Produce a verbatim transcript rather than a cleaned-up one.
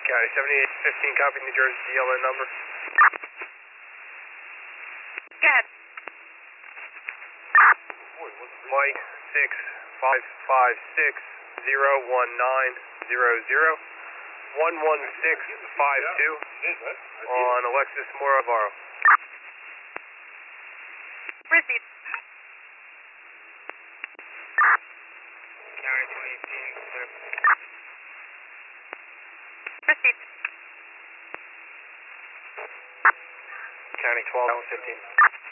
County seventy-eight fifteen, copy New Jersey D L N number. Go ahead. Mike six five five six zero one nine zero zero one one six five two on Alexis Moravaro. Proceed. County twenty eighteen. Proceed. County twelve fifteen.